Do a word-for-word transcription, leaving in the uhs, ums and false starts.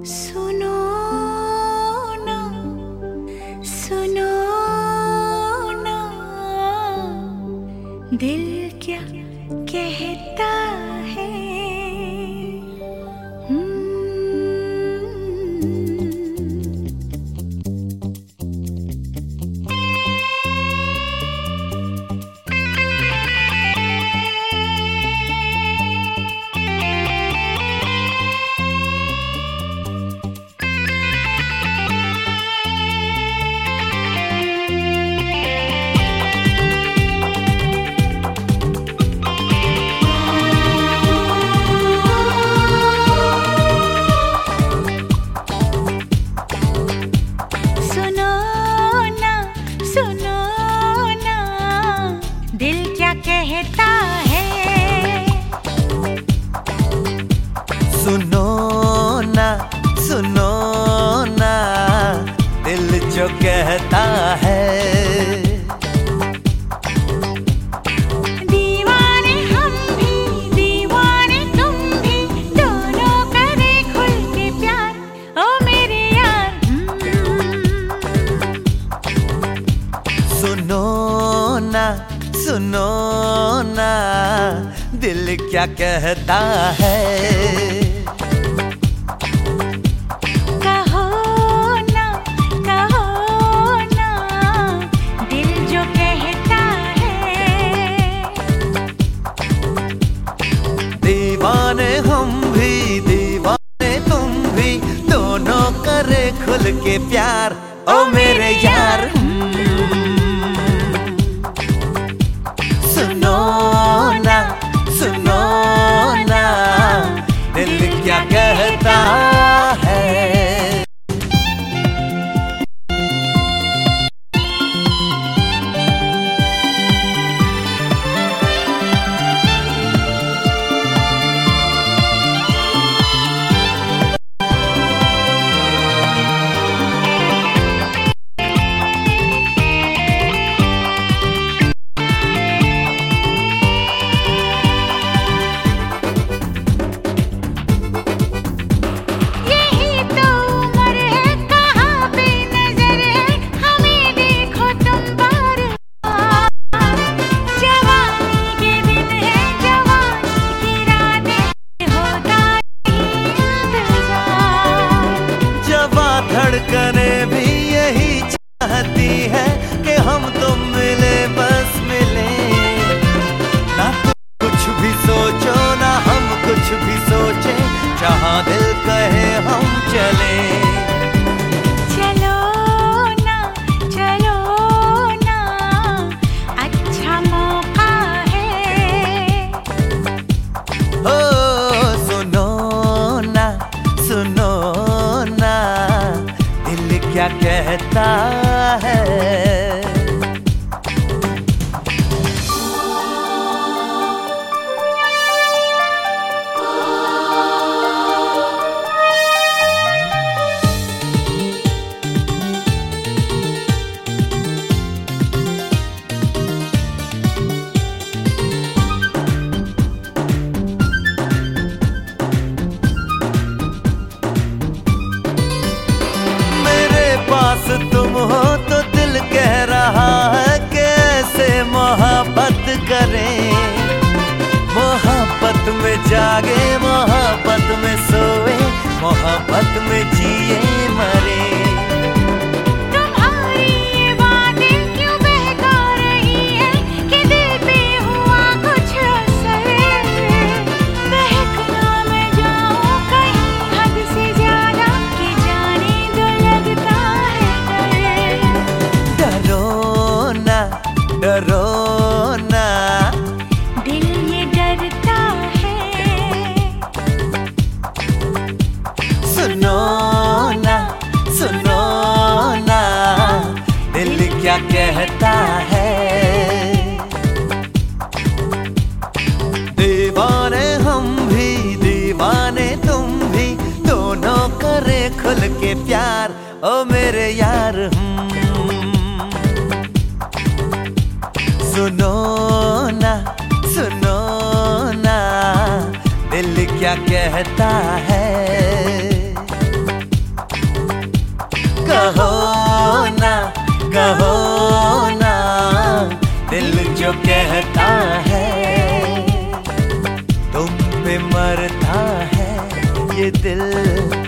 सुनो ना, सुनो ना, दिल क्या कहता है। कहता है सुनो ना, सुनो ना, दिल जो कहता है। दीवाने हम भी, दीवाने तुम भी, दोनों करें खुल के प्यार, ओ मेरे यार। सुनो ना, सुनो ना, दिल क्या कहता है। कहो ना, कहो ना, दिल जो कहता है। दीवाने हम भी, दीवाने तुम भी, दोनों करे खुल के प्यार, ओ मेरे यार। सुनो ना, सुनो ना, दिल क्या कहता है। धड़कने भी यही चाहती है कि हम तुम मिले, बस मिले। ना तुम कुछ भी सोचो, ना हम कुछ भी सोचे, जहाँ दिल कहे हम चले। चलो ना, चलो ना, अच्छा मौका है। ओ सुनो ना, सुनो ना, दिल क्या कहता है। पास तुम हो तो दिल कह रहा है कि ऐसे मोहब्बत करें। मोहब्बत में जागे, मोहब्बत में सोए, मोहब्बत में जिए मरे। तुम्हारी ये बातें क्यों बहका रही है कि दिल पे हुआ कुछ असर। बहक ना मैं जाऊं कहीं हद से ज्यादा, कि जाने दो लगता है डर। डरो ना, डरो ना, दिल ये डरता है। सुनो ना, सुनो ना, दिल क्या कहता है। दीवाने हम भी, दीवाने तुम भी, दोनों करे खुल के प्यार, ओ मेरे यार। सुनो ना, सुनो ना, दिल क्या कहता है। मरता है ये दिल।